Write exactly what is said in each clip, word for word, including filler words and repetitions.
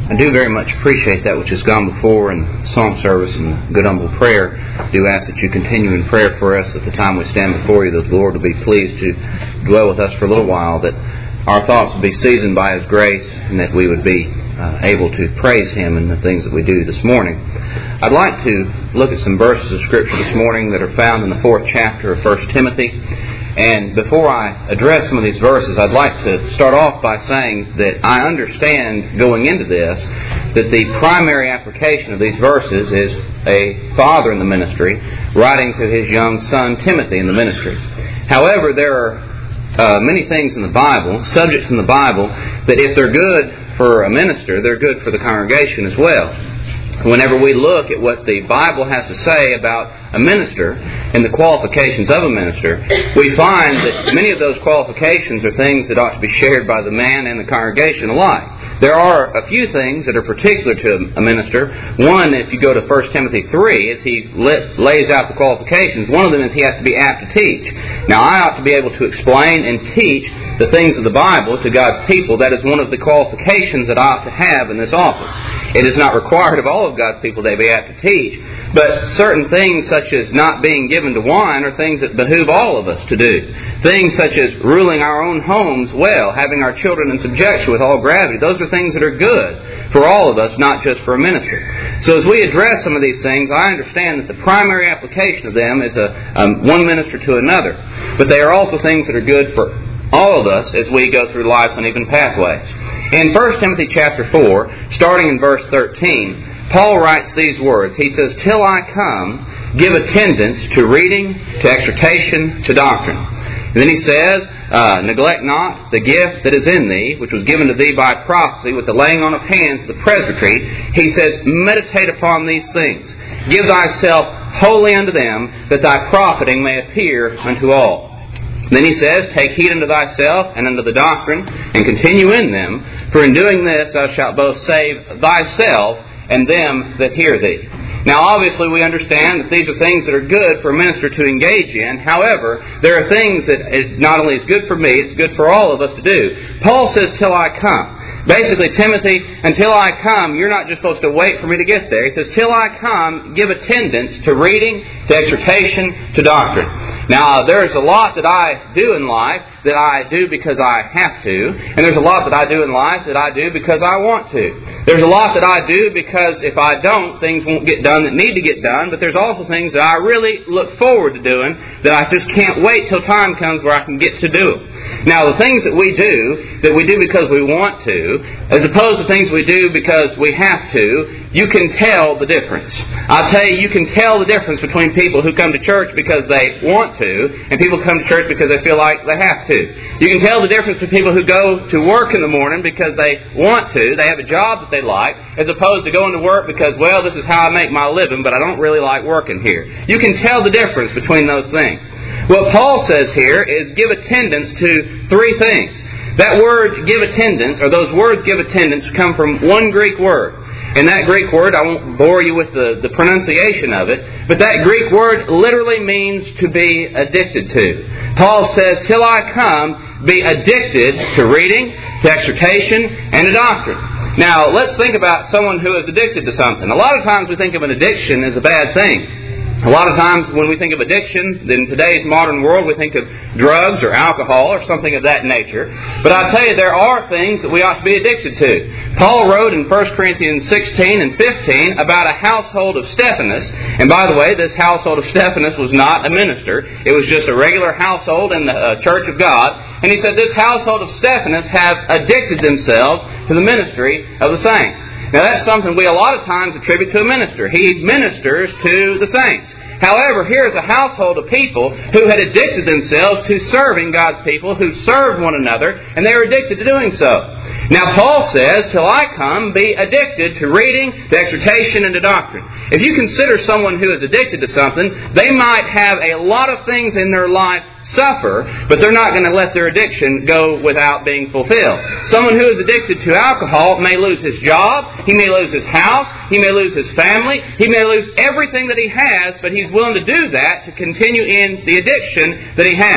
I do very much appreciate that which has gone before in song service and good humble prayer. I do ask that you continue in prayer for us at the time we stand before you, that the Lord will be pleased to dwell with us for a little while, that our thoughts will be seasoned by His grace, and that we would be uh, able to praise Him in the things that we do this morning. I'd like to look at some verses of Scripture this morning that are found in the fourth chapter of First Timothy. And before I address some of these verses, I'd like to start off by saying that I understand going into this that the primary application of these verses is a father in the ministry writing to his young son Timothy in the ministry. However, there are uh, many things in the Bible, subjects in the Bible, that if they're good for a minister, they're good for the congregation as well. Whenever we look at what the Bible has to say about a minister and the qualifications of a minister, we find that many of those qualifications are things that ought to be shared by the man and the congregation alike. There are a few things that are particular to a minister. One, if you go to First Timothy three, as he lays out the qualifications, one of them is he has to be apt to teach. Now, I ought to be able to explain and teach the things of the Bible to God's people. That is one of the qualifications that I ought to have in this office. It is not required of all of God's people they be apt to teach, but certain things such as not being given to wine are things that behoove all of us to do. Things such as ruling our own homes well, having our children in subjection with all gravity, those are things that are good for all of us, not just for a minister. So as we address some of these things, I understand that the primary application of them is a, um, one minister to another, but they are also things that are good for all of us as we go through life's uneven pathways. In First Timothy chapter four, starting in verse thirteen, Paul writes these words. He says, "Till I come, give attendance to reading, to exhortation, to doctrine." And then he says, uh, "Neglect not the gift that is in thee, which was given to thee by prophecy, with the laying on of hands of the presbytery." He says, "Meditate upon these things. Give thyself wholly unto them, that thy profiting may appear unto all." Then he says, "Take heed unto thyself and unto the doctrine, and continue in them. For in doing this thou shalt both save thyself and them that hear thee." Now, obviously, we understand that these are things that are good for a minister to engage in. However, there are things that it not only is good for me, it's good for all of us to do. Paul says, "Till I come." Basically, Timothy, until I come, you're not just supposed to wait for me to get there. He says, "Till I come, give attendance to reading, to exhortation, to doctrine." Now, there's a lot that I do in life that I do because I have to, and there's a lot that I do in life that I do because I want to. There's a lot that I do because if I don't, things won't get done that need to get done, but there's also things that I really look forward to doing that I just can't wait till time comes where I can get to do them. Now, the things that we do, that we do because we want to, as opposed to things we do because we have to, you can tell the difference. I'll tell you, you can tell the difference between people who come to church because they want to and people who come to church because they feel like they have to. You can tell the difference between people who go to work in the morning because they want to, they have a job that they like, as opposed to going to work because, well, this is how I make my living, but I don't really like working here. You can tell the difference between those things. What Paul says here is give attendance to three things. That word, give attendance, or those words, give attendance, come from one Greek word. And that Greek word, I won't bore you with the, the pronunciation of it, but that Greek word literally means to be addicted to. Paul says, "Till I come, be addicted to reading, to exhortation, and to doctrine." Now, let's think about someone who is addicted to something. A lot of times we think of an addiction as a bad thing. A lot of times when we think of addiction, in today's modern world, we think of drugs or alcohol or something of that nature. But I tell you, there are things that we ought to be addicted to. Paul wrote in First Corinthians sixteen and fifteen about a household of Stephanas. And by the way, this household of Stephanas was not a minister. It was just a regular household in the uh, Church of God. And he said this household of Stephanas have addicted themselves to the ministry of the saints. Now, that's something we a lot of times attribute to a minister. He ministers to the saints. However, here's a household of people who had addicted themselves to serving God's people, who served one another, and they were addicted to doing so. Now, Paul says, "Till I come, be addicted to reading, to exhortation, and to doctrine." If you consider someone who is addicted to something, they might have a lot of things in their life suffer, but they're not going to let their addiction go without being fulfilled. Someone who is addicted to alcohol may lose his job, he may lose his house, he may lose his family, he may lose everything that he has, but he's willing to do that to continue in the addiction that he has.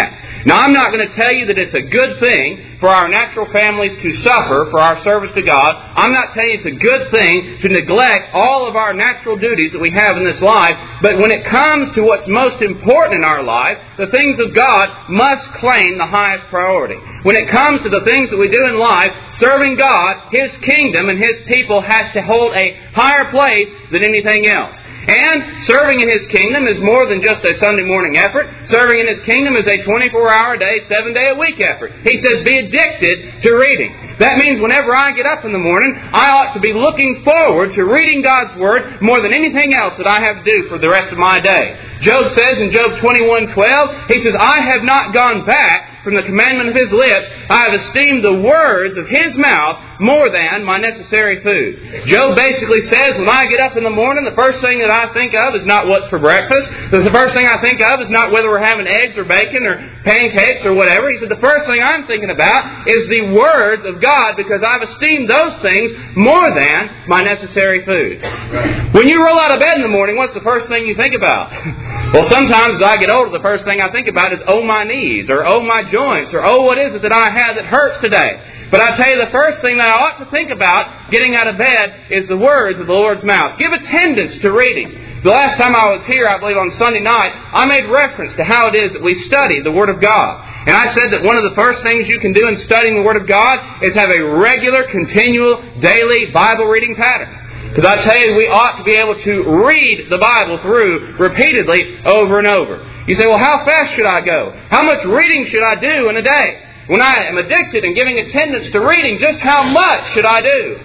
Now, I'm not going to tell you that it's a good thing for our natural families to suffer for our service to God. I'm not telling you it's a good thing to neglect all of our natural duties that we have in this life. But when it comes to what's most important in our life, the things of God must claim the highest priority. When it comes to the things that we do in life, serving God, His kingdom, and His people has to hold a higher place than anything else. And serving in His kingdom is more than just a Sunday morning effort. Serving in His kingdom is a twenty-four hour a day, seven day a week effort. He says, be addicted to reading. That means whenever I get up in the morning, I ought to be looking forward to reading God's Word more than anything else that I have to do for the rest of my day. Job says in Job twenty-one twelve, he says, I have not gone back from the commandment of His lips. I have esteemed the words of His mouth more than my necessary food. Job basically says, when I get up in the morning, the first thing that I think of is not what's for breakfast. The first thing I think of is not whether we're having eggs or bacon or pancakes or whatever. He said, the first thing I'm thinking about is the words of God, because I've esteemed those things more than my necessary food. When you roll out of bed in the morning, what's the first thing you think about? Well, sometimes as I get older, the first thing I think about is, oh, my knees, or oh, my joints, or oh, what is it that I have that hurts today? But I tell you, the first thing that I ought to think about getting out of bed is the words of the Lord's mouth. Give attendance to reading. The last time I was here, I believe on Sunday night, I made reference to how it is that we study the Word of God. And I said that one of the first things you can do in studying the Word of God is have a regular, continual, daily Bible reading pattern. Because I tell you, we ought to be able to read the Bible through repeatedly over and over. You say, well, how fast should I go? How much reading should I do in a day? When I am addicted and giving attendance to reading, just how much should I do?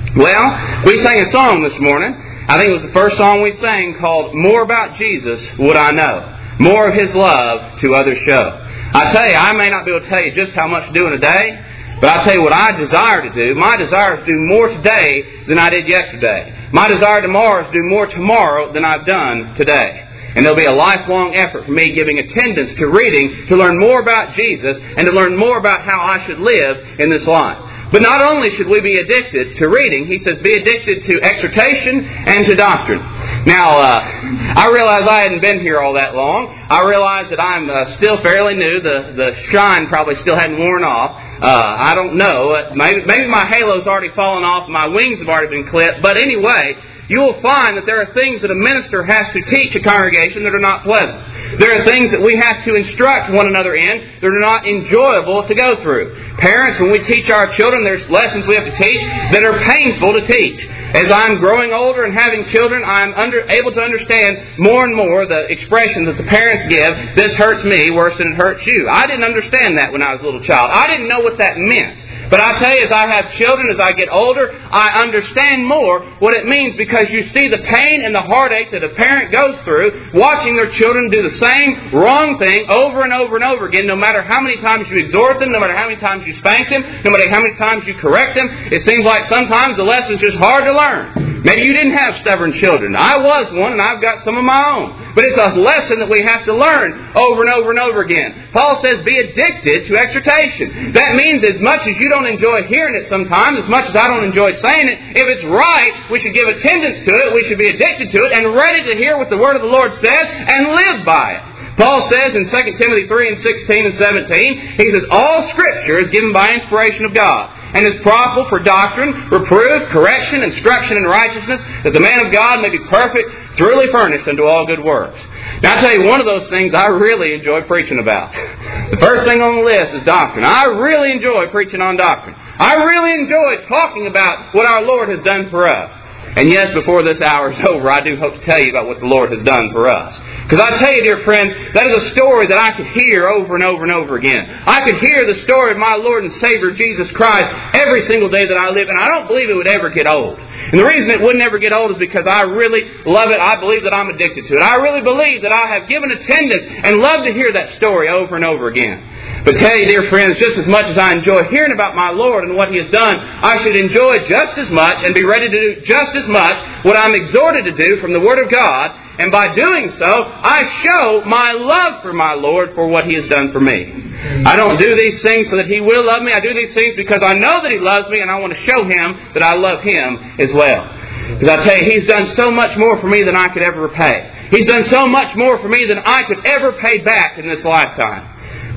Well, we sang a song this morning. I think it was the first song we sang, called More About Jesus Would I Know. More of His love to others show. I tell you, I may not be able to tell you just how much to do in a day, but I'll tell you what I desire to do. My desire is to do more today than I did yesterday. My desire tomorrow is to do more tomorrow than I've done today. And there'll be a lifelong effort for me giving attendance to reading to learn more about Jesus and to learn more about how I should live in this life. But not only should we be addicted to reading, he says be addicted to exhortation and to doctrine. Now, uh, I realize I hadn't been here all that long. I realize that I'm uh, still fairly new. The, the shine probably still hadn't worn off. Uh, I don't know. Maybe, maybe my halo's already fallen off and my wings have already been clipped. But anyway, you will find that there are things that a minister has to teach a congregation that are not pleasant. There are things that we have to instruct one another in that are not enjoyable to go through. Parents, when we teach our children, there's lessons we have to teach that are painful to teach. As I'm growing older and having children, I'm under, able to understand more and more the expression that the parents give, this hurts me worse than it hurts you. I didn't understand that when I was a little child. I didn't know what that meant. But I tell you, as I have children, as I get older, I understand more what it means, because you see the pain and the heartache that a parent goes through watching their children do the same wrong thing over and over and over again, no matter how many times you exhort them, no matter how many times you spank them, no matter how many times you correct them. It seems like sometimes the lesson's just hard to learn. Maybe you didn't have stubborn children. I was one, and I've got some of my own. But it's a lesson that we have to learn over and over and over again. Paul says, be addicted to exhortation. That means as much as you don't enjoy hearing it sometimes, as much as I don't enjoy saying it, if it's right, we should give attendance to it, we should be addicted to it, and ready to hear what the Word of the Lord says, and live by it. Paul says in Second Timothy three and sixteen and seventeen, he says, all Scripture is given by inspiration of God, and is profitable for doctrine, reproof, correction, instruction in righteousness, that the man of God may be perfect, thoroughly furnished unto all good works. Now, I tell you, one of those things I really enjoy preaching about. The first thing on the list is doctrine. I really enjoy preaching on doctrine. I really enjoy talking about what our Lord has done for us. And yes, before this hour is over, I do hope to tell you about what the Lord has done for us. Because I tell you, dear friends, that is a story that I could hear over and over and over again. I could hear the story of my Lord and Savior Jesus Christ every single day that I live, and I don't believe it would ever get old. And the reason it wouldn't ever get old is because I really love it. I believe that I'm addicted to it. I really believe that I have given attendance and love to hear that story over and over again. But tell you, dear friends, just as much as I enjoy hearing about my Lord and what He has done, I should enjoy just as much and be ready to do just as much what I'm exhorted to do from the Word of God. And by doing so, I show my love for my Lord for what He has done for me. I don't do these things so that He will love me. I do these things because I know that He loves me, and I want to show Him that I love Him as well. Because I tell you, He's done so much more for me than I could ever repay. He's done so much more for me than I could ever pay back in this lifetime.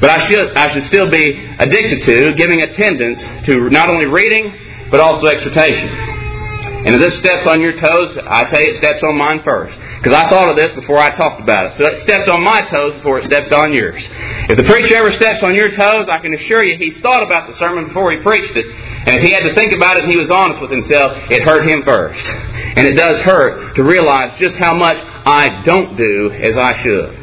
But I should, I should still be addicted to giving attendance to not only reading, but also exhortation. And if this steps on your toes, I tell you it steps on mine first. Because I thought of this before I talked about it. So it stepped on my toes before it stepped on yours. If the preacher ever steps on your toes, I can assure you he's thought about the sermon before he preached it. And if he had to think about it and he was honest with himself, it hurt him first. And it does hurt to realize just how much I don't do as I should.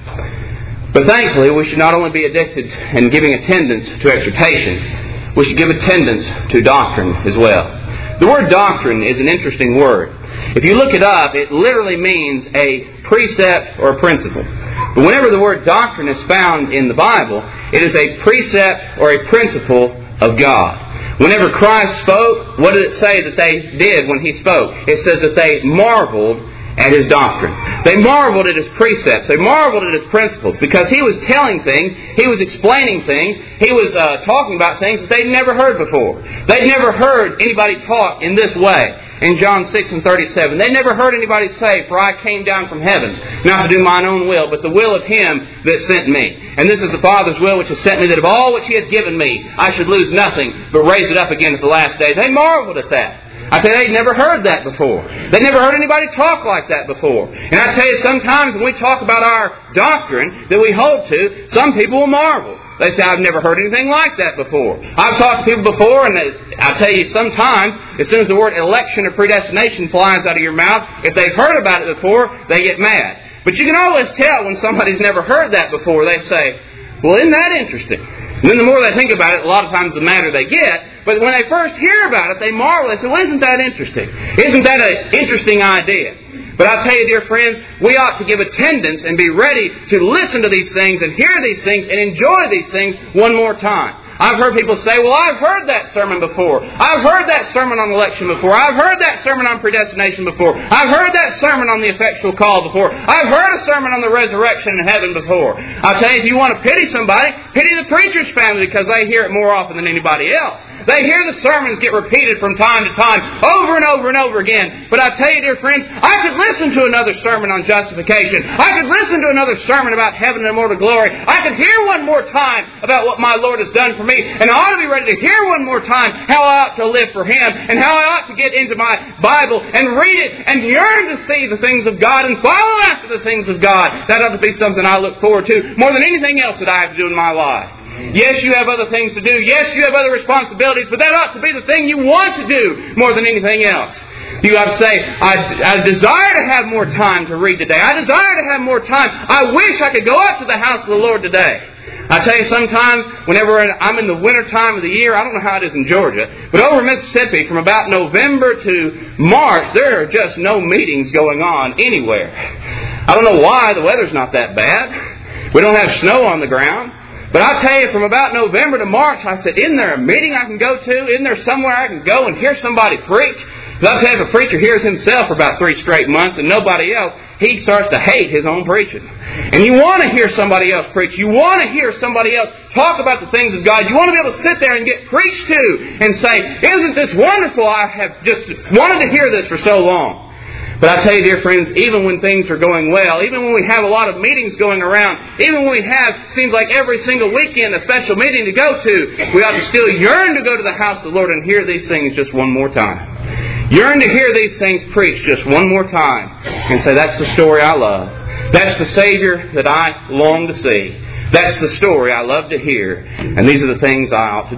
But thankfully, we should not only be addicted in giving attendance to exhortation, we should give attendance to doctrine as well. The word doctrine is an interesting word. If you look it up, it literally means a precept or a principle. But whenever the word doctrine is found in the Bible, it is a precept or a principle of God. Whenever Christ spoke, what did it say that they did when He spoke? It says that they marveled at His doctrine. They marveled at His precepts. They marveled at His principles because He was telling things, He was explaining things, He was uh, talking about things that they'd never heard before. They'd never heard anybody talk in this way. In John six and thirty-seven, they never heard anybody say, "For I came down from heaven, not to do mine own will, but the will of Him that sent me. And this is the Father's will which has sent me, that of all which He hath given me, I should lose nothing, but raise it up again at the last day." They marveled at that. I tell you, they'd never heard that before. They'd never heard anybody talk like that before. And I tell you, sometimes when we talk about our doctrine that we hold to, some people will marvel. They say, "I've never heard anything like that before." I've talked to people before, and I tell you, sometimes, as soon as the word election or predestination flies out of your mouth, if they've heard about it before, they get mad. But you can always tell when somebody's never heard that before. They say, "Well, isn't that interesting?" And then the more they think about it, a lot of times the madder they get. But when they first hear about it, they marvel. They say, "Well, isn't that interesting? Isn't that an interesting idea?" But I tell you, dear friends, we ought to give attendance and be ready to listen to these things and hear these things and enjoy these things one more time. I've heard people say, "Well, I've heard that sermon before. I've heard that sermon on election before. I've heard that sermon on predestination before. I've heard that sermon on the effectual call before. I've heard a sermon on the resurrection in heaven before." I'll tell you, if you want to pity somebody, pity the preacher's family because they hear it more often than anybody else. They hear the sermons get repeated from time to time, over and over and over again. But I tell you, dear friends, I could listen to another sermon on justification. I could listen to another sermon about heaven and immortal glory. I could hear one more time about what my Lord has done for me. And I ought to be ready to hear one more time how I ought to live for Him and how I ought to get into my Bible and read it and yearn to see the things of God and follow after the things of God. That ought to be something I look forward to more than anything else that I have to do in my life. Yes, you have other things to do. Yes, you have other responsibilities, but that ought to be the thing you want to do more than anything else. You ought to say, I, I desire to have more time to read today. I desire to have more time. I wish I could go up to the house of the Lord today. I tell you, sometimes, whenever I'm in the winter time of the year, I don't know how it is in Georgia, but over in Mississippi, from about November to March, there are just no meetings going on anywhere. I don't know why. The weather's not that bad. We don't have snow on the ground. But I tell you, from about November to March, I said, isn't there a meeting I can go to? Isn't there somewhere I can go and hear somebody preach? Because I tell you, if a preacher hears himself for about three straight months and nobody else, he starts to hate his own preaching. And you want to hear somebody else preach. You want to hear somebody else talk about the things of God. You want to be able to sit there and get preached to and say, isn't this wonderful? I have just wanted to hear this for so long. But I tell you, dear friends, even when things are going well, even when we have a lot of meetings going around, even when we have, seems like every single weekend, a special meeting to go to, we ought to still yearn to go to the house of the Lord and hear these things just one more time. Yearn to hear these things preached just one more time and say, that's the story I love. That's the Savior that I long to see. That's the story I love to hear. And these are the things I ought to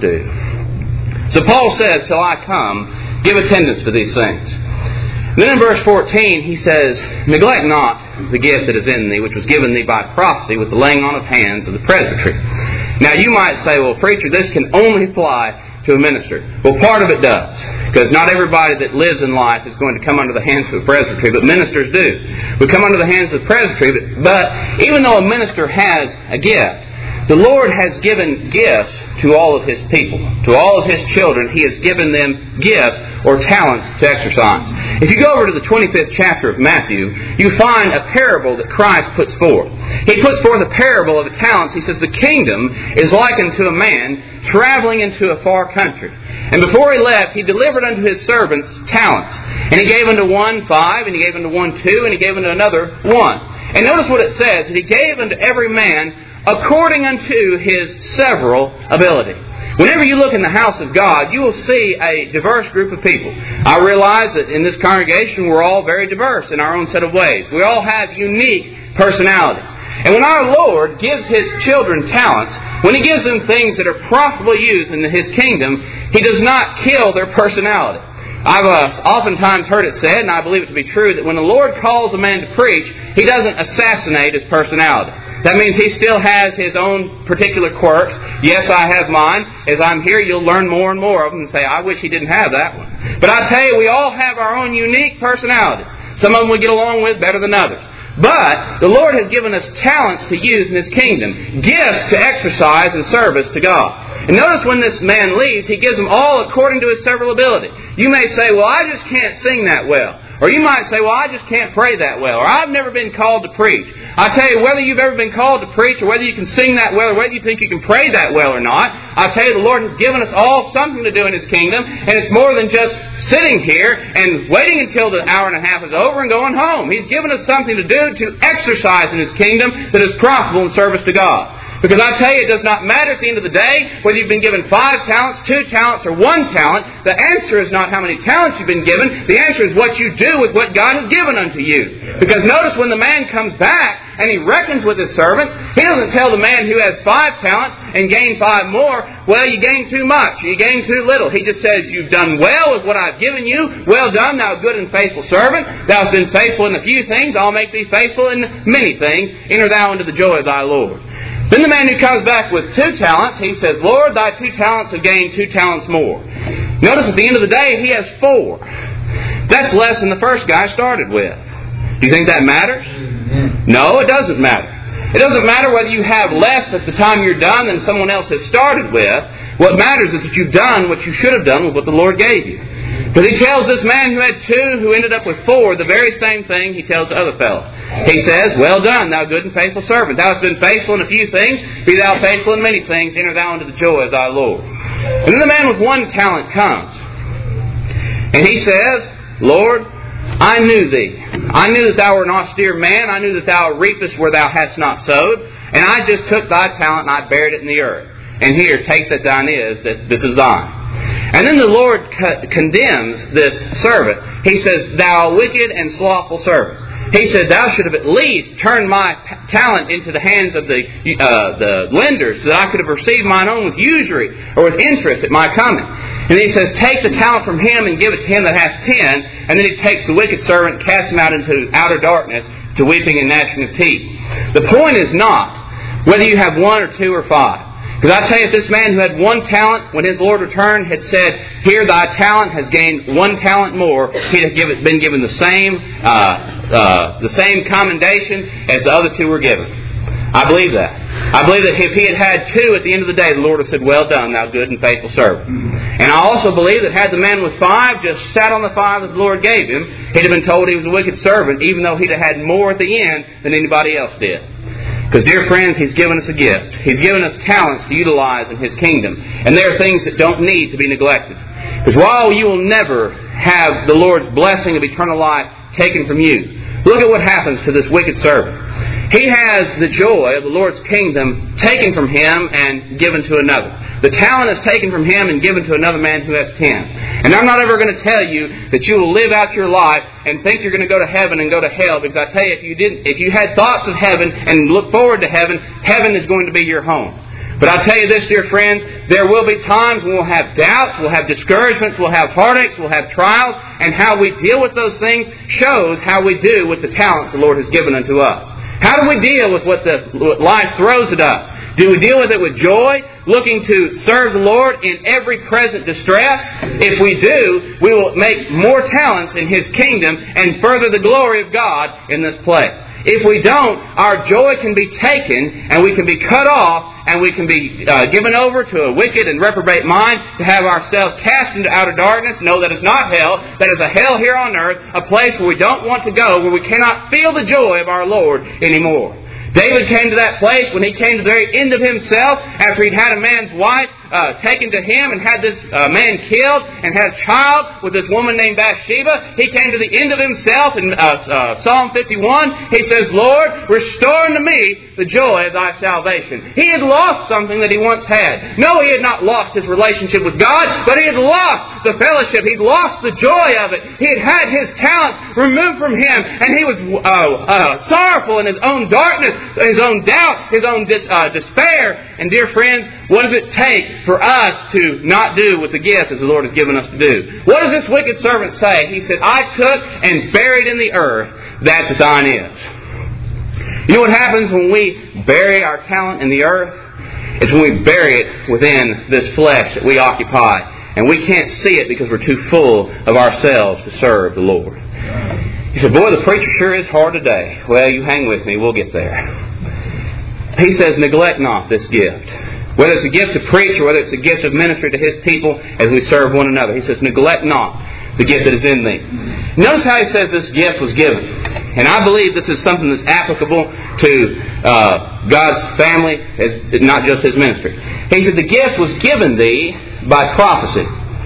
do. So Paul says, till I come, give attendance to these things. Then in verse fourteen, he says, neglect not the gift that is in thee, which was given thee by prophecy with the laying on of hands of the presbytery. Now you might say, well, preacher, this can only apply to a minister. Well, part of it does. Because not everybody that lives in life is going to come under the hands of the presbytery, but ministers do. We come under the hands of the presbytery, but, but even though a minister has a gift, the Lord has given gifts to all of His people. To all of His children, He has given them gifts or talents to exercise. If you go over to the twenty-fifth chapter of Matthew, you find a parable that Christ puts forth. He puts forth a parable of the talents. He says, the kingdom is likened to a man traveling into a far country. And before he left, he delivered unto his servants talents. And he gave unto one five, and he gave unto one two, and he gave unto another one. And notice what it says, that he gave unto every man according unto his several ability. Whenever you look in the house of God, you will see a diverse group of people. I realize that in this congregation we're all very diverse in our own set of ways. We all have unique personalities. And when our Lord gives His children talents, when He gives them things that are profitable use in His kingdom, He does not kill their personality. I've uh, oftentimes heard it said, and I believe it to be true, that when the Lord calls a man to preach, He doesn't assassinate his personality. That means he still has his own particular quirks. Yes, I have mine. As I'm here, you'll learn more and more of them and say, I wish he didn't have that one. But I tell you, we all have our own unique personalities. Some of them we get along with better than others. But the Lord has given us talents to use in His kingdom, gifts to exercise in service to God. And notice when this man leaves, he gives them all according to his several ability. You may say, well, I just can't sing that well. Or you might say, well, I just can't pray that well. Or I've never been called to preach. I tell you, whether you've ever been called to preach, or whether you can sing that well, or whether you think you can pray that well or not, I tell you, the Lord has given us all something to do in His kingdom. And it's more than just sitting here and waiting until the hour and a half is over and going home. He's given us something to do to exercise in His kingdom that is profitable in service to God. Because I tell you, it does not matter at the end of the day whether you've been given five talents, two talents, or one talent. The answer is not how many talents you've been given. The answer is what you do with what God has given unto you. Because notice when the man comes back and he reckons with his servants, he doesn't tell the man who has five talents and gained five more, well, you gained too much, you gained too little. He just says, you've done well with what I've given you. Well done, thou good and faithful servant. Thou hast been faithful in a few things, I'll make thee faithful in many things. Enter thou into the joy of thy Lord. Then the man who comes back with two talents, he says, Lord, thy two talents have gained two talents more. Notice at the end of the day, he has four. That's less than the first guy started with. Do you think that matters? No, it doesn't matter. It doesn't matter whether you have less at the time you're done than someone else has started with. What matters is that you've done what you should have done with what the Lord gave you. Because He tells this man who had two, who ended up with four, the very same thing He tells the other fellow. He says, well done, thou good and faithful servant. Thou hast been faithful in a few things. Be thou faithful in many things. Enter thou into the joy of thy Lord. And then the man with one talent comes. And he says, Lord, I knew thee. I knew that thou wert an austere man. I knew that thou reapest where thou hast not sowed. And I just took thy talent and I buried it in the earth. And here, take that thine is, that this is thine. And then the Lord co- condemns this servant. He says, thou wicked and slothful servant. He said, thou should have at least turned my p- talent into the hands of the uh, the lenders, so that I could have received mine own with usury or with interest at my coming. And then he says, take the talent from him and give it to him that hath ten. And then he takes the wicked servant and casts him out into outer darkness to weeping and gnashing of teeth. The point is not whether you have one or two or five. Because I tell you, if this man who had one talent, when his Lord returned, had said, here thy talent has gained one talent more, he'd have given, been given the same uh, uh, the same commendation as the other two were given. I believe that. I believe that if he had had two at the end of the day, the Lord would have said, well done, thou good and faithful servant. And I also believe that had the man with five just sat on the five that the Lord gave him, he'd have been told he was a wicked servant, even though he'd have had more at the end than anybody else did. Because, dear friends, He's given us a gift. He's given us talents to utilize in His kingdom. And there are things that don't need to be neglected. Because while you will never have the Lord's blessing of eternal life taken from you, look at what happens to this wicked servant. He has the joy of the Lord's kingdom taken from him and given to another. The talent is taken from him and given to another man who has ten. And I'm not ever going to tell you that you will live out your life and think you're going to go to heaven and go to hell. Because I tell you, if you didn't, if you had thoughts of heaven and look forward to heaven, heaven is going to be your home. But I tell you this, dear friends, there will be times when we'll have doubts, we'll have discouragements, we'll have heartaches, we'll have trials, and how we deal with those things shows how we do with the talents the Lord has given unto us. How do we deal with what, the, what life throws at us? Do we deal with it with joy, looking to serve the Lord in every present distress? If we do, we will make more talents in His kingdom and further the glory of God in this place. If we don't, our joy can be taken and we can be cut off and we can be uh, given over to a wicked and reprobate mind to have ourselves cast into outer darkness. No, that is not hell. That is a hell here on earth, a place where we don't want to go, where we cannot feel the joy of our Lord anymore. David came to that place when he came to the very end of himself after he'd had a man's wife uh, taken to him and had this uh, man killed and had a child with this woman named Bathsheba. He came to the end of himself in uh, uh, Psalm fifty-one. He says, Lord, restore unto me the joy of thy salvation. He had lost something that he once had. No, he had not lost his relationship with God, but he had lost the fellowship. He'd lost the joy of it. He had had his talent removed from him, and he was uh, uh, sorrowful in his own darkness, his own doubt, his own dis, uh, despair. And dear friends, what does it take for us to not do with the gift as the Lord has given us to do? What does this wicked servant say? He said, I took and buried in the earth that that thine is. You know what happens when we bury our talent in the earth? It's when we bury it within this flesh that we occupy. And we can't see it because we're too full of ourselves to serve the Lord. You said, boy, the preacher sure is hard today. Well, you hang with me. We'll get there. He says, neglect not this gift. Whether it's a gift to preach or whether it's a gift of ministry to His people as we serve one another. He says, neglect not the gift that is in thee. Notice how he says this gift was given. And I believe this is something that's applicable to uh, God's family, as not just His ministry. He said, the gift was given thee by prophecy.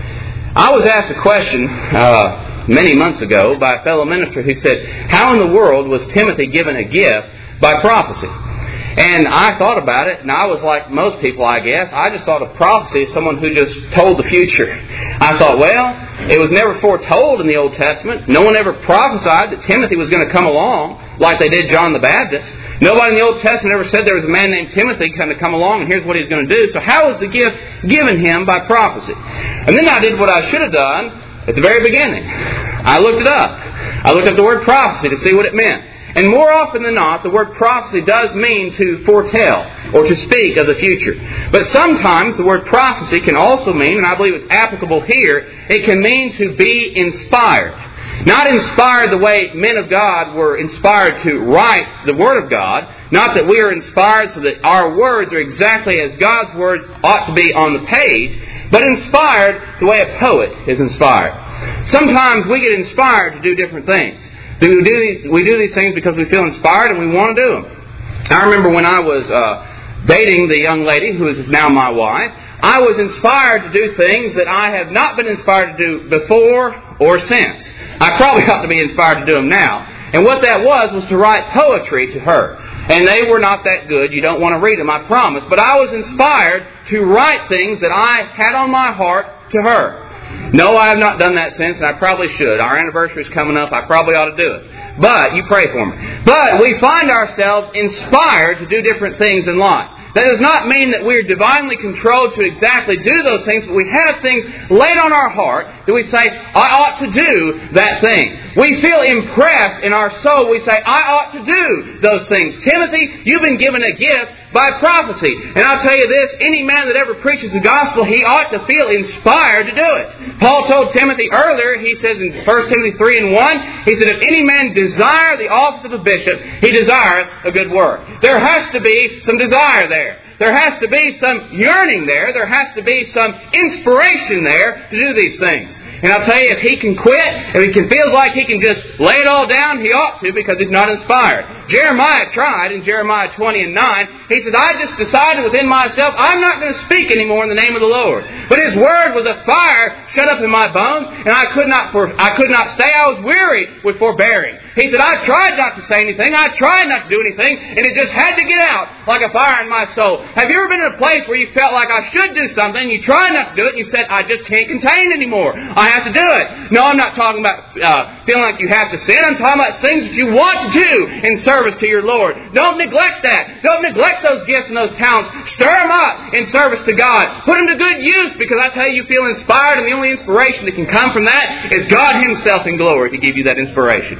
I was asked a question uh, many months ago by a fellow minister who said, how in the world was Timothy given a gift by prophecy? And I thought about it, and I was like most people, I guess. I just thought of prophecy as someone who just told the future. I thought, well, it was never foretold in the Old Testament. No one ever prophesied that Timothy was going to come along like they did John the Baptist. Nobody in the Old Testament ever said there was a man named Timothy going to come along and here's what he's going to do. So how was the gift given him by prophecy? And then I did what I should have done at the very beginning. I looked it up. I looked up the word prophecy to see what it meant. And more often than not, the word prophecy does mean to foretell or to speak of the future. But sometimes the word prophecy can also mean, and I believe it's applicable here, it can mean to be inspired. Not inspired the way men of God were inspired to write the Word of God. Not that we are inspired so that our words are exactly as God's words ought to be on the page, but inspired the way a poet is inspired. Sometimes we get inspired to do different things. We do, these, we do these things because we feel inspired and we want to do them. I remember when I was uh, dating the young lady who is now my wife, I was inspired to do things that I have not been inspired to do before or since. I probably ought to be inspired to do them now. And what that was, was to write poetry to her. And they were not that good. You don't want to read them, I promise. But I was inspired to write things that I had on my heart to her. No, I have not done that since, and I probably should. Our anniversary is coming up. I probably ought to do it. But, you pray for me. But we find ourselves inspired to do different things in life. That does not mean that we're divinely controlled to exactly do those things, but we have things laid on our heart that we say, I ought to do that thing. We feel impressed in our soul. We say, I ought to do those things. Timothy, you've been given a gift by prophecy. And I'll tell you this, any man that ever preaches the gospel, he ought to feel inspired to do it. Paul told Timothy earlier, he says in First Timothy three and one, he said, if any man desire the office of a bishop, he desireth a good work. There has to be some desire there. There has to be some yearning there. There has to be some inspiration there to do these things. And I'll tell you, if he can quit, if he can feels like he can just lay it all down, he ought to, because he's not inspired. Jeremiah tried in Jeremiah twenty and nine. He said, I just decided within myself, I'm not going to speak anymore in the name of the Lord. But His Word was a fire shut up in my bones, and I could not for, I could not stay. I was weary with forbearing. He said, I tried not to say anything. I tried not to do anything, and it just had to get out like a fire in my soul. Have you ever been in a place where you felt like I should do something, you tried not to do it, and you said, I just can't contain it anymore. I have to do it. No, I'm not talking about uh, feeling like you have to sin. I'm talking about things that you want to do in service to your Lord. Don't neglect that. Don't neglect those gifts and those talents. Stir them up in service to God. Put them to good use, because I tell you, you feel inspired, and the only inspiration that can come from that is God Himself in glory to give you that inspiration.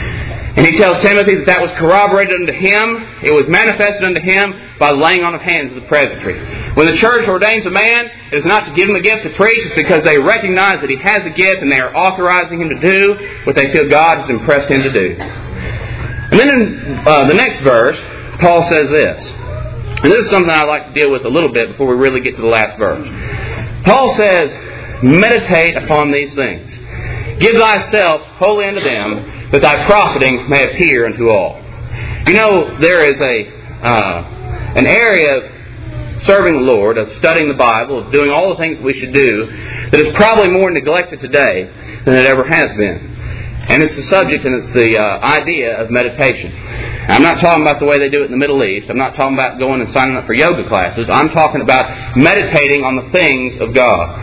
And he tells Timothy that that was corroborated unto him. It was manifested unto him by the laying on of hands of the presbytery. When the church ordains a man, it is not to give him a gift to preach. It's because they recognize that he has a gift and they are authorizing him to do what they feel God has impressed him to do. And then in uh, the next verse, Paul says this. And this is something I'd like to deal with a little bit before we really get to the last verse. Paul says, meditate upon these things. Give thyself wholly unto them, that thy profiting may appear unto all. You know, there is a uh, an area of serving the Lord, of studying the Bible, of doing all the things that we should do, that is probably more neglected today than it ever has been. And it's the subject and it's the uh, idea of meditation. I'm not talking about the way they do it in the Middle East. I'm not talking about going and signing up for yoga classes. I'm talking about meditating on the things of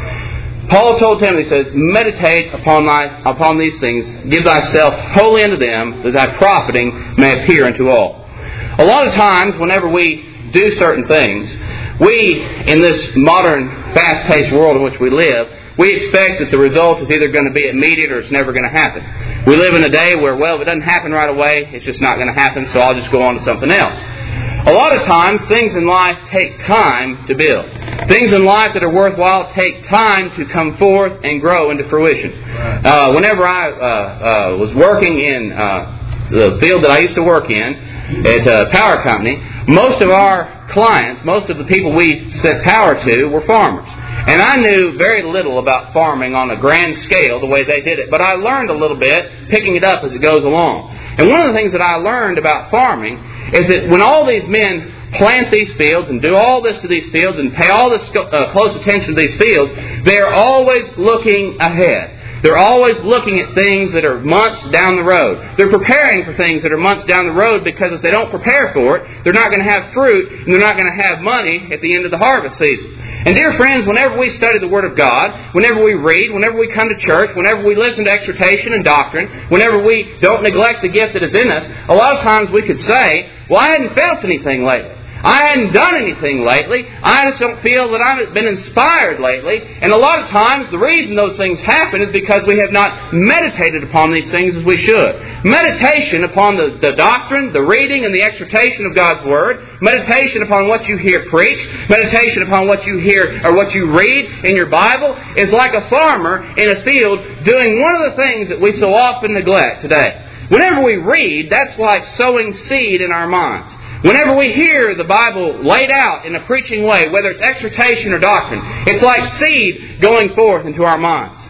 God. Paul told Timothy, he says, meditate upon thy, upon these things, give thyself wholly unto them, that thy profiting may appear unto all. A lot of times, whenever we do certain things, we, in this modern, fast-paced world in which we live, we expect that the result is either going to be immediate or it's never going to happen. We live in a day where, well, if it doesn't happen right away, it's just not going to happen, so I'll just go on to something else. A lot of times, things in life take time to build. Things in life that are worthwhile take time to come forth and grow into fruition. Uh, whenever I uh, uh, was working in uh, the field that I used to work in, at a power company, most of our clients, most of the people we sent power to were farmers. And I knew very little about farming on a grand scale the way they did it. But I learned a little bit, picking it up as it goes along. And one of the things that I learned about farming is that when all these men plant these fields and do all this to these fields and pay all this uh, close attention to these fields, they're always looking ahead. They're always looking at things that are months down the road. They're preparing for things that are months down the road, because if they don't prepare for it, they're not going to have fruit and they're not going to have money at the end of the harvest season. And dear friends, whenever we study the Word of God, whenever we read, whenever we come to church, whenever we listen to exhortation and doctrine, whenever we don't neglect the gift that is in us, a lot of times we could say, well, I hadn't felt anything lately. I hadn't done anything lately. I just don't feel that I've been inspired lately. And a lot of times the reason those things happen is because we have not meditated upon these things as we should. Meditation upon the, the doctrine, the reading, and the exhortation of God's Word. Meditation upon what you hear preached. Meditation upon what you hear or what you read in your Bible is like a farmer in a field doing one of the things that we so often neglect today. Whenever we read, that's like sowing seed in our minds. Whenever we hear the Bible laid out in a preaching way, whether it's exhortation or doctrine, it's like seed going forth into our minds.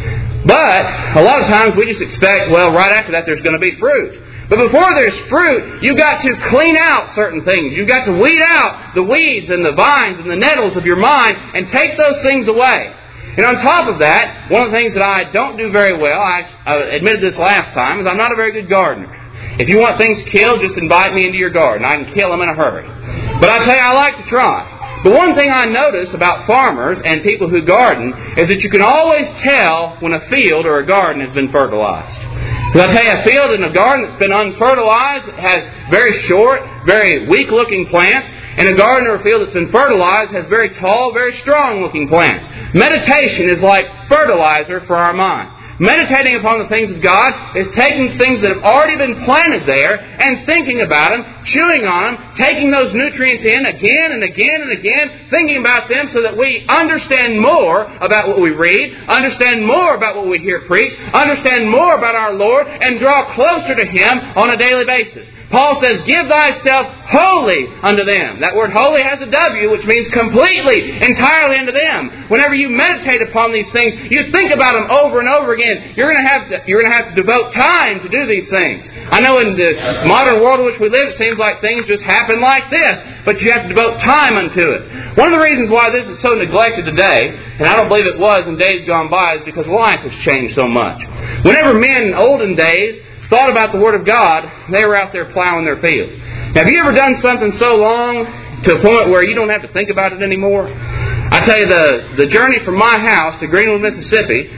But a lot of times we just expect, well, right after that there's going to be fruit. But before there's fruit, you've got to clean out certain things. You've got to weed out the weeds and the vines and the nettles of your mind and take those things away. And on top of that, one of the things that I don't do very well, I admitted this last time, is I'm not a very good gardener. If you want things killed, just invite me into your garden. I can kill them in a hurry. But I tell you, I like to try. But one thing I notice about farmers and people who garden is that you can always tell when a field or a garden has been fertilized. Because I tell you, a field and a garden that's been unfertilized has very short, very weak-looking plants. And a garden or a field that's been fertilized has very tall, very strong-looking plants. Meditation is like fertilizer for our mind. Meditating upon the things of God is taking things that have already been planted there and thinking about them, chewing on them, taking those nutrients in again and again and again, thinking about them so that we understand more about what we read, understand more about what we hear preached, understand more about our Lord, and draw closer to Him on a daily basis. Paul says, give thyself wholly unto them. That word wholly has a W, which means completely, entirely unto them. Whenever you meditate upon these things, you think about them over and over again. You're going to have to, you're going to have to devote time to do these things. I know in this modern world in which we live, it seems like things just happen like this, but you have to devote time unto it. One of the reasons why this is so neglected today, and I don't believe it was in days gone by, is because life has changed so much. Whenever men in olden days thought about the Word of God, they were out there plowing their field. Now, have you ever done something so long to a point where you don't have to think about it anymore? I tell you, the, the journey from my house to Greenwood, Mississippi,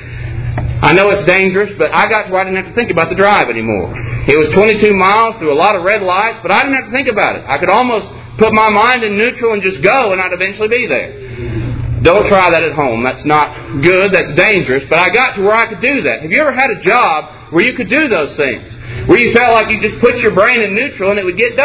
I know it's dangerous, but I got to where I didn't have to think about the drive anymore. It was twenty-two miles through a lot of red lights, but I didn't have to think about it. I could almost put my mind in neutral and just go, and I'd eventually be there. Don't try that at home. That's not good. That's dangerous. But I got to where I could do that. Have you ever had a job where you could do those things? Where you felt like you just put your brain in neutral and it would get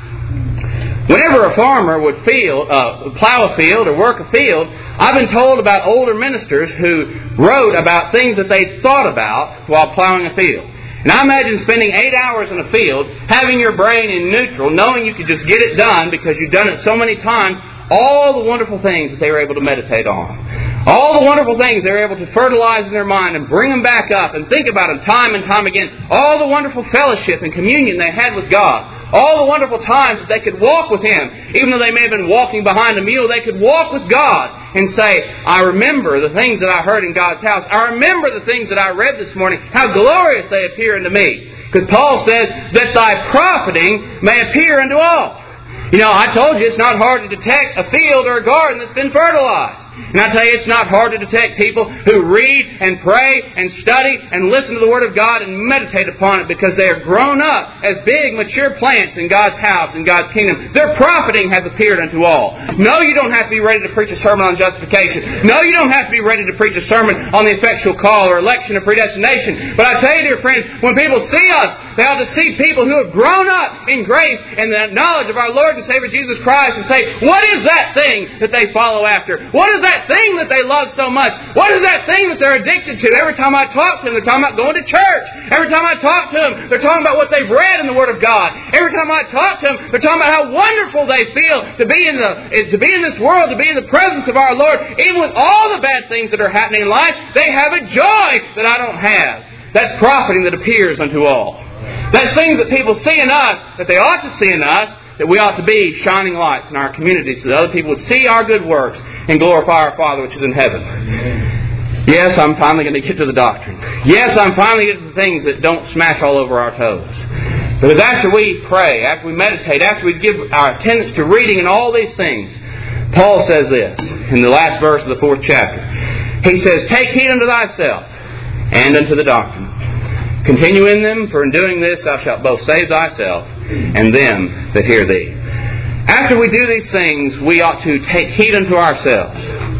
done? Whenever a farmer would field, uh, plow a field or work a field, I've been told about older ministers who wrote about things that they thought about while plowing a field. And I imagine spending eight hours in a field, having your brain in neutral, knowing you could just get it done because you've done it so many times, all the wonderful things that they were able to meditate on. All the wonderful things they were able to fertilize in their mind and bring them back up and think about them time and time again. All the wonderful fellowship and communion they had with God. all the wonderful times that they could walk with Him. Even though they may have been walking behind a mule, they could walk with God and say, I remember the things that I heard in God's house. I remember the things that I read this morning. How glorious they appear unto me. Because Paul says, that thy profiting may appear unto all. You know, I told you it's not hard to detect a field or a garden that's been fertilized. And I tell you, it's not hard to detect people who read and pray and study and listen to the Word of God and meditate upon it because they are grown up as big, mature plants in God's house, in God's kingdom. Their profiting has appeared unto all. No, you don't have to be ready to preach a sermon on justification. No, you don't have to be ready to preach a sermon on the effectual call or election or predestination. But I tell you, dear friends, when people see us, they ought to see people who have grown up in grace and the knowledge of our Lord and Savior Jesus Christ and say, what is that thing that they follow after? What is that thing that they love so much? What is that thing that they're addicted to? Every time I talk to them, they're talking about going to church. Every time I talk to them, they're talking about what they've read in the Word of God. Every time I talk to them, they're talking about how wonderful they feel to be in the to be in this world, to be in the presence of our Lord. Even with all the bad things that are happening in life, they have a joy that I don't have. That's profiting that appears unto all. That's things that people see in us, that they ought to see in us, that we ought to be shining lights in our community so that other people would see our good works and glorify our Father which is in heaven. Yes, I'm finally going to get to the doctrine. Yes, I'm finally getting to the things that don't smash all over our toes. Because after we pray, after we meditate, after we give our attendance to reading and all these things, Paul says this in the last verse of the fourth chapter. He says, take heed unto thyself and unto the doctrine. Continue in them, for in doing this thou shalt both save thyself and them that hear thee. After we do these things, we ought to take heed unto ourselves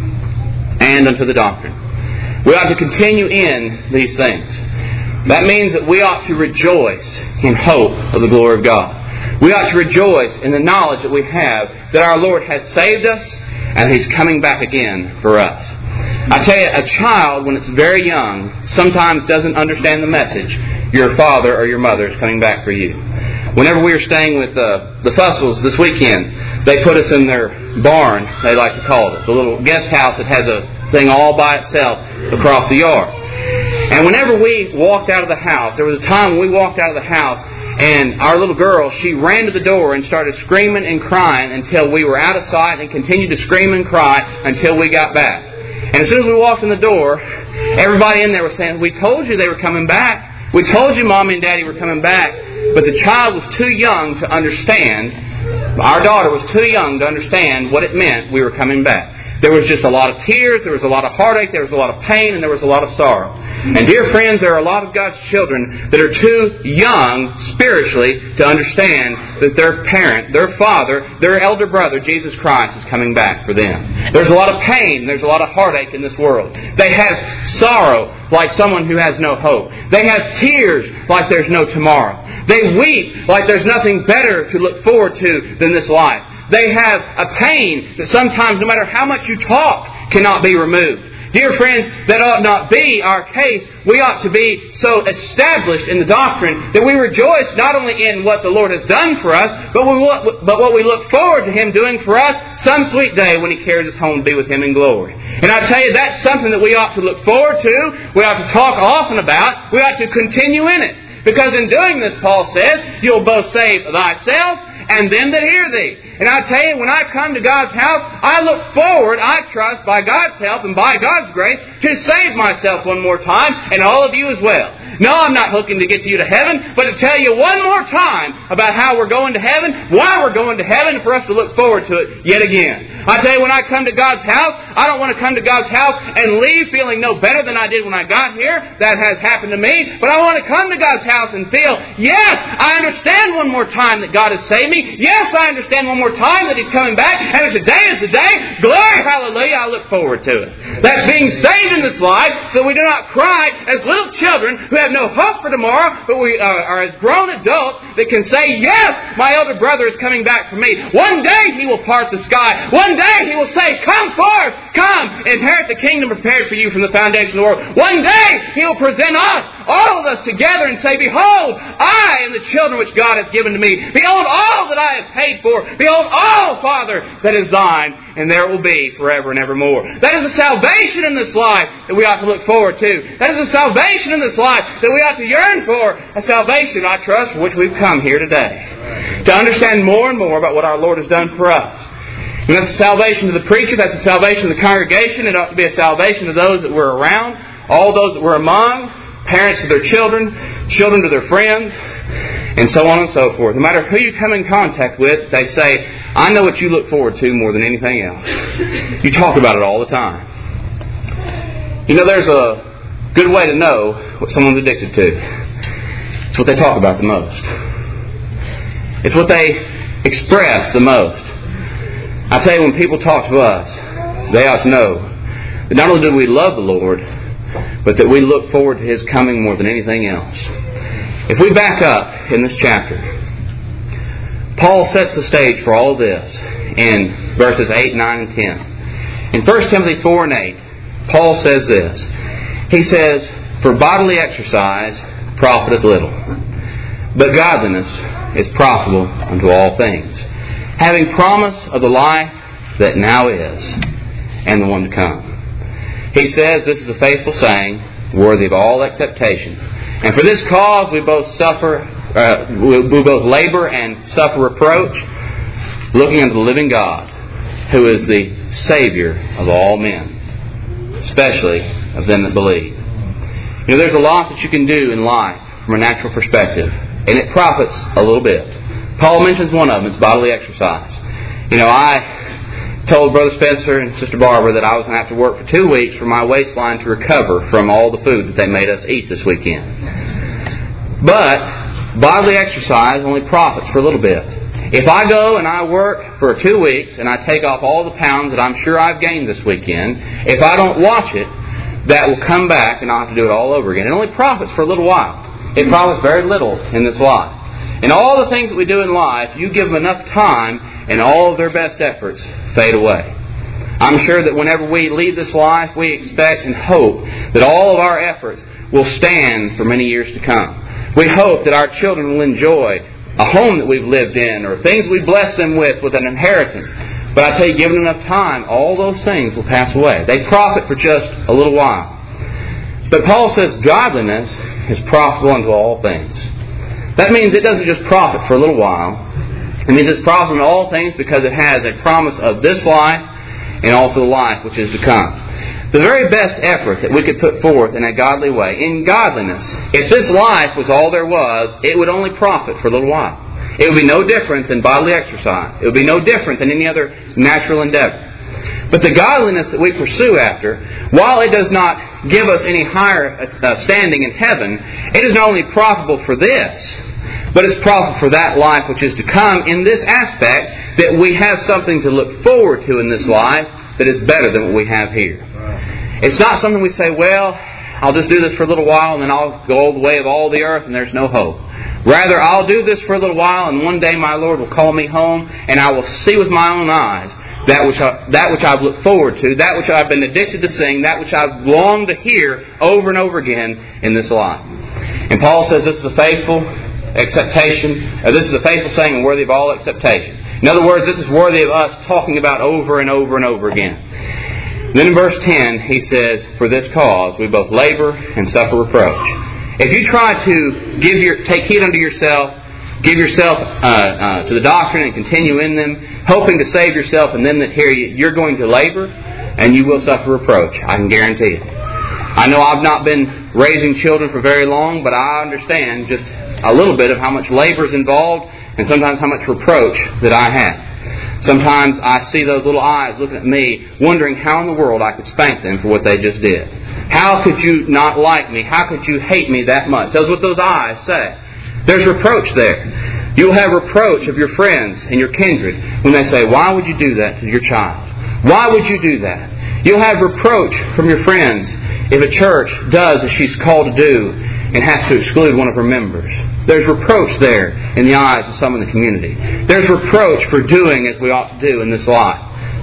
and unto the doctrine. We ought to continue in these things. That means that we ought to rejoice in hope of the glory of God. We ought to rejoice in the knowledge that we have that our Lord has saved us and He's coming back again for us. I tell you, a child, when it's very young, sometimes doesn't understand the message. Your father or your mother is coming back for you. Whenever we were staying with uh, the Fussels this weekend, they put us in their barn, they like to call it, the little guest house that has a thing all by itself across the yard. And whenever we walked out of the house, there was a time when we walked out of the house and our little girl, she ran to the door and started screaming and crying until we were out of sight and continued to scream and cry until we got back. And as soon as we walked in the door, everybody in there was saying, we told you they were coming back. We told you Mommy and Daddy were coming back. But the child was too young to understand. Our daughter was too young to understand what it meant we were coming back. There was just a lot of tears, there was a lot of heartache, there was a lot of pain, and there was a lot of sorrow. And dear friends, there are a lot of God's children that are too young spiritually to understand that their parent, their father, their elder brother, Jesus Christ, is coming back for them. There's a lot of pain, there's a lot of heartache in this world. They have sorrow like someone who has no hope. They have tears like there's no tomorrow. They weep like there's nothing better to look forward to than this life. They have a pain that sometimes, no matter how much you talk, cannot be removed. Dear friends, that ought not be our case. We ought to be so established in the doctrine that we rejoice not only in what the Lord has done for us, but, we, but what we look forward to Him doing for us some sweet day when He carries us home to be with Him in glory. And I tell you, that's something that we ought to look forward to. We ought to talk often about. We ought to continue in it. Because in doing this, Paul says, you'll both save thyself and them that hear thee. And I tell you, when I come to God's house, I look forward, I trust, by God's help and by God's grace, to save myself one more time, and all of you as well. No, I'm not looking to get to you to heaven, but to tell you one more time about how we're going to heaven, why we're going to heaven, for us to look forward to it yet again. I tell you, when I come to God's house, I don't want to come to God's house and leave feeling no better than I did when I got here. That has happened to me. But I want to come to God's house and feel, yes, I understand one more time that God has saved me. Yes, I understand one more time that He's coming back. And if today is the day, glory, hallelujah, I look forward to it. That's being saved in this life so we do not cry as little children who have no hope for tomorrow, but we uh, are as grown adults that can say, yes, my elder brother is coming back for me. One day He will part the sky. One day He will say, come forth, come, inherit the kingdom prepared for you from the foundation of the world. One day He will present us all of us together and say, Behold, I am the children which God hath given to me. Behold, all that I have paid for. Behold, all, Father, that is thine, and there it will be forever and evermore. That is a salvation in this life that we ought to look forward to. That is a salvation in this life that we ought to yearn for. A salvation, I trust, for which we've come here today. To understand more and more about what our Lord has done for us. And that's a salvation to the preacher. That's a salvation to the congregation. It ought to be a salvation to those that we're around. All those that we're among. Parents to their children. Children to their friends. And so on and so forth. No matter who you come in contact with, they say, I know what you look forward to more than anything else. You talk about it all the time. You know, there's a good way to know what someone's addicted to. It's what they talk about the most. It's what they express the most. I tell you, when people talk to us, they ought to know that not only do we love the Lord, but that we look forward to His coming more than anything else. If we back up in this chapter, Paul sets the stage for all this in verses eight, nine, and ten. In First Timothy four and eight, Paul says this. He says, For bodily exercise profiteth little, but godliness is profitable unto all things, having promise of the life that now is, and the one to come. He says, this is a faithful saying, worthy of all acceptation. And for this cause we both suffer, uh, we, we both labor and suffer reproach, looking unto the living God, who is the Savior of all men, especially of them that believe. You know, there's a lot that you can do in life from a natural perspective, and it profits a little bit. Paul mentions one of them, it's bodily exercise. You know, I told Brother Spencer and Sister Barbara that I was going to have to work for two weeks for my waistline to recover from all the food that they made us eat this weekend. But bodily exercise only profits for a little bit. If I go and I work for two weeks and I take off all the pounds that I'm sure I've gained this weekend, if I don't watch it, that will come back and I'll have to do it all over again. It only profits for a little while. It profits very little in this life. And all the things that we do in life, you give them enough time and all of their best efforts fade away. I'm sure that whenever we leave this life, we expect and hope that all of our efforts will stand for many years to come. We hope that our children will enjoy a home that we've lived in or things we bless them with, with an inheritance. But I tell you, given enough time, all those things will pass away. They profit for just a little while. But Paul says godliness is profitable unto all things. That means it doesn't just profit for a little while. It means it's profitable in all things because it has a promise of this life and also the life which is to come. The very best effort that we could put forth in a godly way, in godliness, if this life was all there was, it would only profit for a little while. It would be no different than bodily exercise. It would be no different than any other natural endeavor. But the godliness that we pursue after, while it does not give us any higher uh, standing in heaven, it is not only profitable for this, but it's profitable for that life which is to come in this aspect that we have something to look forward to in this life that is better than what we have here. It's not something we say, well, I'll just do this for a little while and then I'll go the way of all the earth and there's no hope. Rather, I'll do this for a little while and one day my Lord will call me home and I will see with my own eyes that which I, that which I've looked forward to, that which I've been addicted to sing, that which I've longed to hear over and over again in this life. And Paul says this is a faithful acceptation, or this is a faithful saying and worthy of all acceptation. In other words, this is worthy of us talking about over and over and over again. And then in verse ten, he says, for this cause we both labor and suffer reproach. If you try to give your take heed unto yourself, give yourself uh, uh, to the doctrine and continue in them, hoping to save yourself and them that hear you, you're going to labor and you will suffer reproach. I can guarantee it. I know I've not been raising children for very long, but I understand just a little bit of how much labor is involved and sometimes how much reproach that I have. Sometimes I see those little eyes looking at me, wondering how in the world I could spank them for what they just did. How could you not like me? How could you hate me that much? That's what those eyes say. There's reproach there. You'll have reproach of your friends and your kindred when they say, why would you do that to your child? Why would you do that? You'll have reproach from your friends if a church does as she's called to do and has to exclude one of her members. There's reproach there in the eyes of some in the community. There's reproach for doing as we ought to do in this life.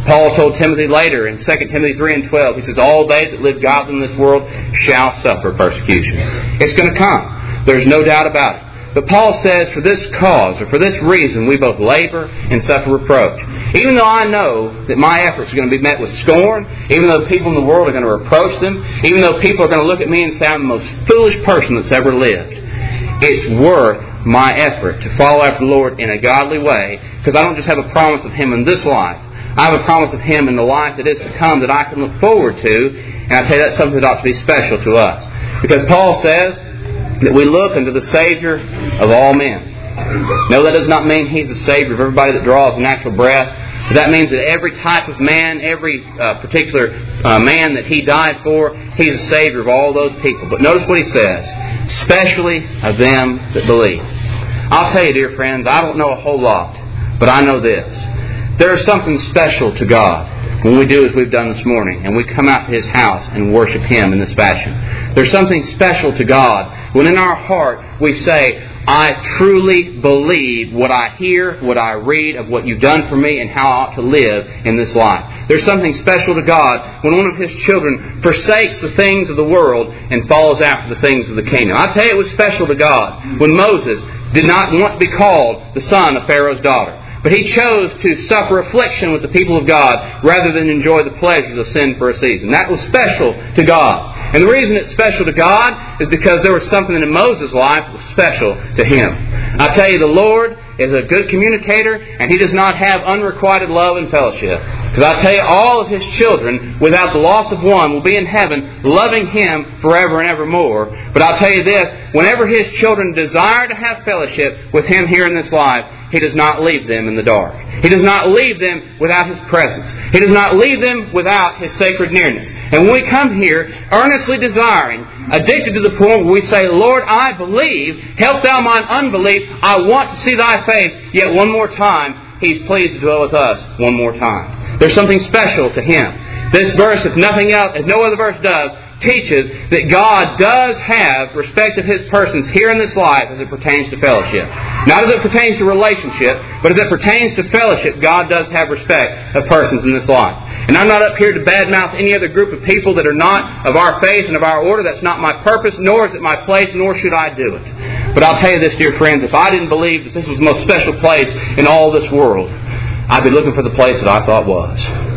Paul told Timothy later in Second Timothy three and twelve, he says, all they that live godly in this world shall suffer persecution. It's going to come. There's no doubt about it. But Paul says, for this cause, or for this reason, we both labor and suffer reproach. Even though I know that my efforts are going to be met with scorn, even though people in the world are going to reproach them, even though people are going to look at me and say I'm the most foolish person that's ever lived, it's worth my effort to follow after the Lord in a godly way, because I don't just have a promise of Him in this life. I have a promise of Him in the life that is to come that I can look forward to, and I tell you that's something that ought to be special to us. Because Paul says that we look unto the Savior of all men. No, that does not mean He's the Savior of everybody that draws natural breath. But that means that every type of man, every uh, particular uh, man that He died for, He's the Savior of all those people. But notice what He says, especially of them that believe. I'll tell you, dear friends, I don't know a whole lot, but I know this. There is something special to God when we do as we've done this morning and we come out to His house and worship Him in this fashion. There's something special to God when in our heart we say, I truly believe what I hear, what I read of what You've done for me and how I ought to live in this life. There's something special to God when one of His children forsakes the things of the world and follows after the things of the kingdom. I tell you, it was special to God when Moses did not want to be called the son of Pharaoh's daughter. But he chose to suffer affliction with the people of God rather than enjoy the pleasures of sin for a season. That was special to God. And the reason it's special to God is because there was something in Moses' life that was special to him. I tell you, the Lord is a good communicator, and He does not have unrequited love and fellowship. Because I tell you, all of His children, without the loss of one, will be in heaven loving Him forever and evermore. But I'll tell you this, whenever His children desire to have fellowship with Him here in this life, He does not leave them in the dark. He does not leave them without His presence. He does not leave them without His sacred nearness. And when we come here, earnestly desiring, addicted to the point where we say, Lord, I believe, help Thou mine unbelief, I want to see Thy face, yet one more time, He's pleased to dwell with us one more time. There's something special to Him. This verse, if nothing else, if no other verse does, teaches that God does have respect of His persons here in this life as it pertains to fellowship. Not as it pertains to relationship, but as it pertains to fellowship, God does have respect of persons in this life. And I'm not up here to badmouth any other group of people that are not of our faith and of our order. That's not my purpose, nor is it my place, nor should I do it. But I'll tell you this, dear friends, if I didn't believe that this was the most special place in all this world, I'd be looking for the place that I thought was.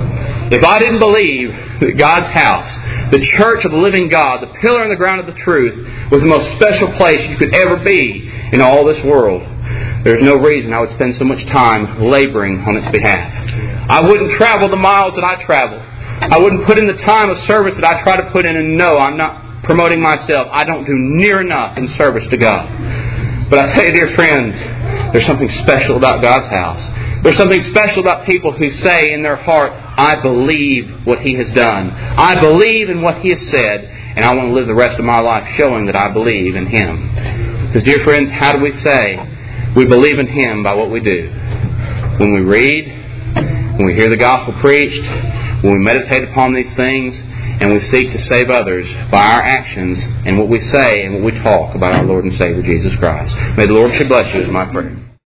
If I didn't believe that God's house, the church of the living God, the pillar and the ground of the truth, was the most special place you could ever be in all this world, there's no reason I would spend so much time laboring on its behalf. I wouldn't travel the miles that I travel. I wouldn't put in the time of service that I try to put in. And no, I'm not promoting myself. I don't do near enough in service to God. But I tell you, dear friends, there's something special about God's house. There's something special about people who say in their heart, I believe what He has done. I believe in what He has said, and I want to live the rest of my life showing that I believe in Him. Because, dear friends, how do we say we believe in Him? By what we do. When we read, when we hear the gospel preached, when we meditate upon these things, and we seek to save others by our actions and what we say and what we talk about our Lord and Savior Jesus Christ. May the Lord bless you is my prayer.